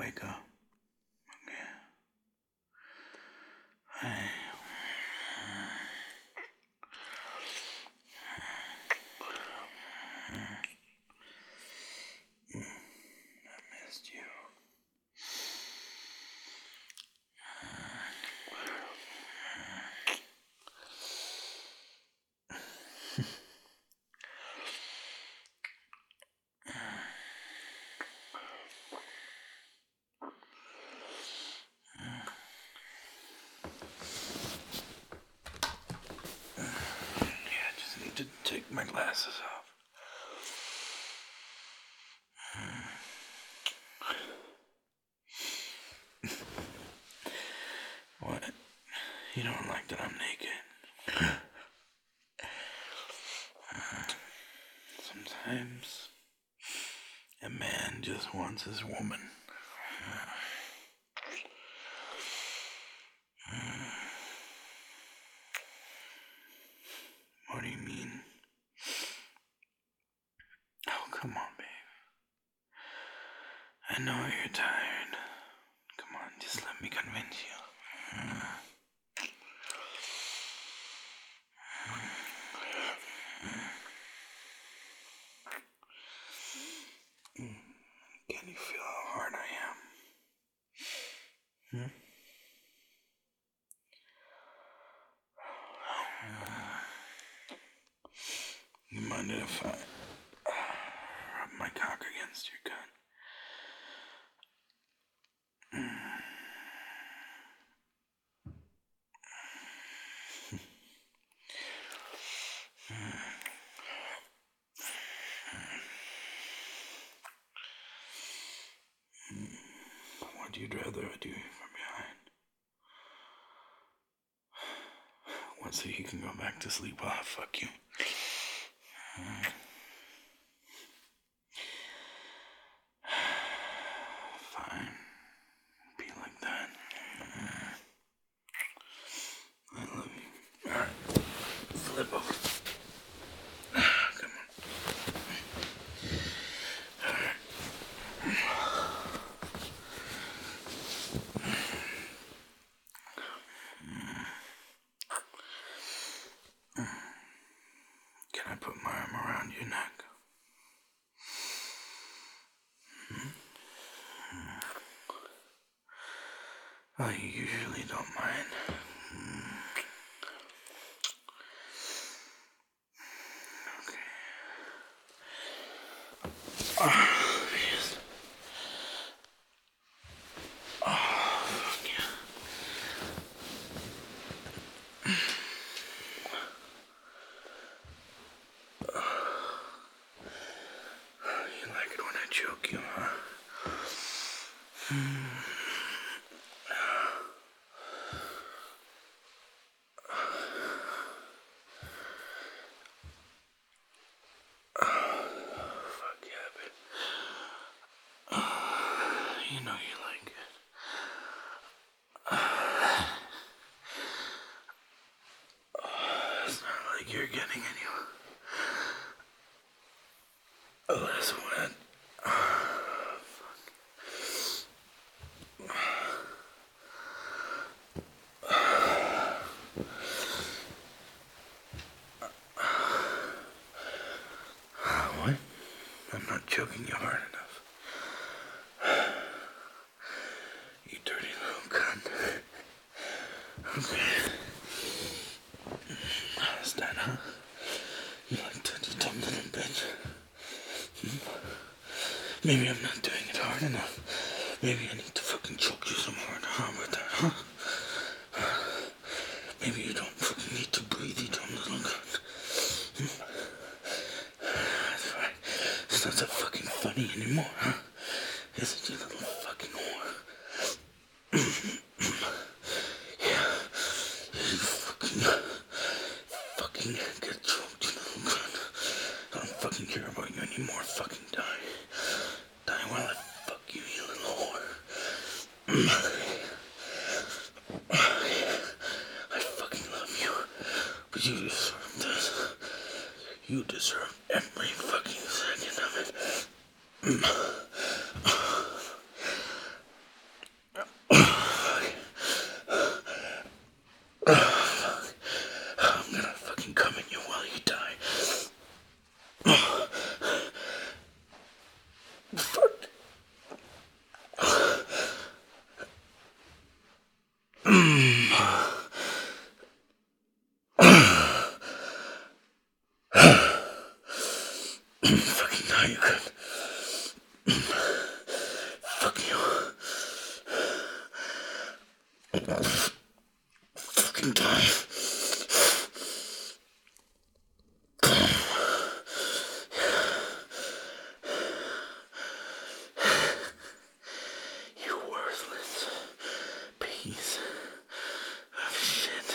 wake up. Okay. I missed you. I just need to take my glasses off. What? You don't like that I'm naked? Sometimes a man just wants his woman. What do you mean? Oh, come on, babe. I know you're tired. Come on, just let me convince you. Can you feel how hard I am? You mind if I rub my cock against your gun? What you'd rather I do from behind? What, so you can go back to sleep while I fuck you? Fine. Be like that. I love you. Alright. Flip over. Come on. Alright. Can I put my arm around your neck? Oh, you usually don't mind. Okay. Oh, yes. Oh, fuck yeah. You like it when I choke you, huh? Fuck yeah, babe. You know you like it. It's not like you're getting any less wet. What? I'm not choking you hard enough. You dirty little cunt. Okay. How's that, huh? You like to dumb little bitch? Maybe I'm not doing it hard enough. Maybe I need to fucking choke you some more. How about that, huh? Maybe you don't fucking need to breathe, you dumb little cunt. That's right. It's not so fucking funny anymore, huh? Is it, you little fucking whore? Yeah. You fucking get choked, you little cunt. I don't fucking care about you anymore. Fucking die. Die while I fuck you, you little whore. I fucking love you. But you deserve this. You deserve every fucking second of it. Fucking die. You worthless piece of shit.